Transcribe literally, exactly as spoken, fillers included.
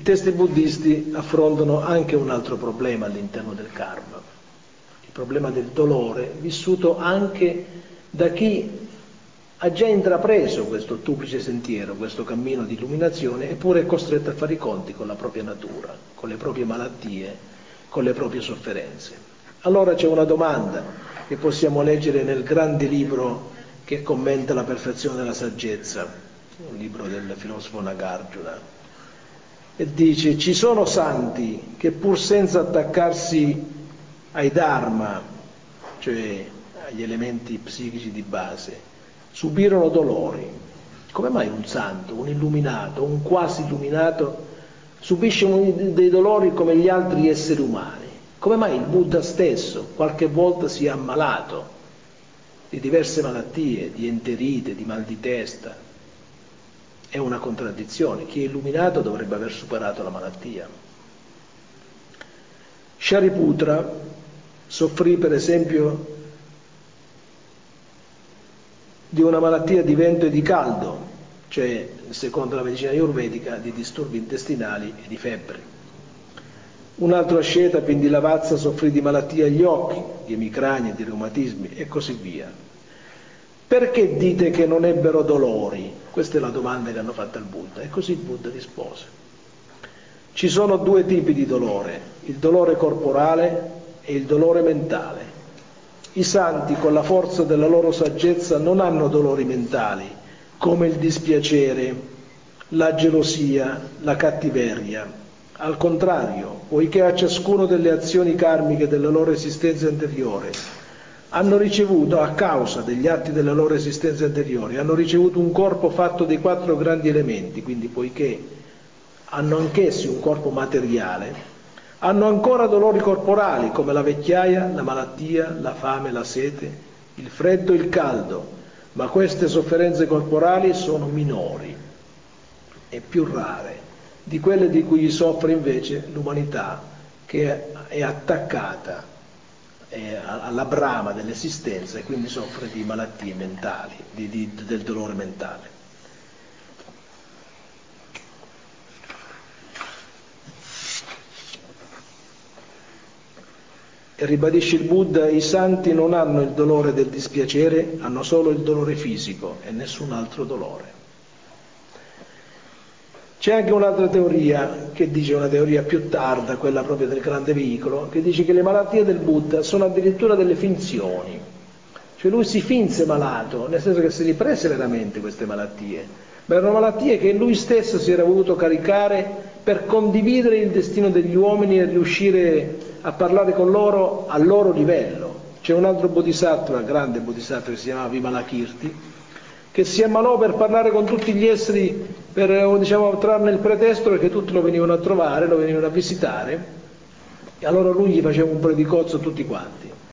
testi buddisti affrontano anche un altro problema all'interno del karma, il problema del dolore, vissuto anche da chi ha già intrapreso questo duplice sentiero, questo cammino di illuminazione, eppure è costretto a fare i conti con la propria natura, con le proprie malattie, con le proprie sofferenze. Allora c'è una domanda che possiamo leggere nel grande libro che commenta la perfezione della saggezza, un libro del filosofo Nagarjuna, e dice: ci sono santi che pur senza attaccarsi ai dharma, cioè agli elementi psichici di base, subirono dolori. Come mai un santo, un illuminato, un quasi illuminato subisce dei dolori come gli altri esseri umani? Come mai il Buddha stesso qualche volta si è ammalato di diverse malattie, di enterite, di mal di testa? È una contraddizione. Chi è illuminato dovrebbe aver superato la malattia. Shariputra soffrì per esempio di una malattia di vento e di caldo, cioè secondo la medicina ayurvedica di disturbi intestinali e di febbri. Un altro asceta, Pindilavazza, soffrì di malattie agli occhi, di emicranie, di reumatismi e così via. Perché dite che non ebbero dolori? Questa è la domanda che hanno fatto al Buddha, e così il Buddha rispose: ci sono due tipi di dolore, il dolore corporale e il dolore mentale. I santi, con la forza della loro saggezza, non hanno dolori mentali, come il dispiacere, la gelosia, la cattiveria. Al contrario, poiché a ciascuno delle azioni karmiche della loro esistenza anteriore hanno ricevuto, a causa degli atti della loro esistenza anteriore, hanno ricevuto un corpo fatto dei quattro grandi elementi, quindi poiché hanno anch'essi un corpo materiale, hanno ancora dolori corporali come la vecchiaia, la malattia, la fame, la sete, il freddo e il caldo, ma queste sofferenze corporali sono minori e più rare di quelle di cui soffre invece l'umanità, che è attaccata alla brama dell'esistenza e quindi soffre di malattie mentali, di, di, del dolore mentale. E ribadisce il Buddha: i santi non hanno il dolore del dispiacere, hanno solo il dolore fisico e nessun altro dolore. C'è anche un'altra teoria, che dice, una teoria più tarda, quella proprio del grande veicolo, che dice che le malattie del Buddha sono addirittura delle finzioni. Cioè lui si finse malato, nel senso che si riprese veramente queste malattie, ma erano malattie che lui stesso si era voluto caricare per condividere il destino degli uomini e riuscire a parlare con loro a loro livello. C'è un altro bodhisattva, grande bodhisattva, che si chiamava Vimalakirti, che si ammalò per parlare con tutti gli esseri, per, diciamo, trarne il pretesto, perché tutti lo venivano a trovare, lo venivano a visitare, e allora lui gli faceva un predicozzo a tutti quanti.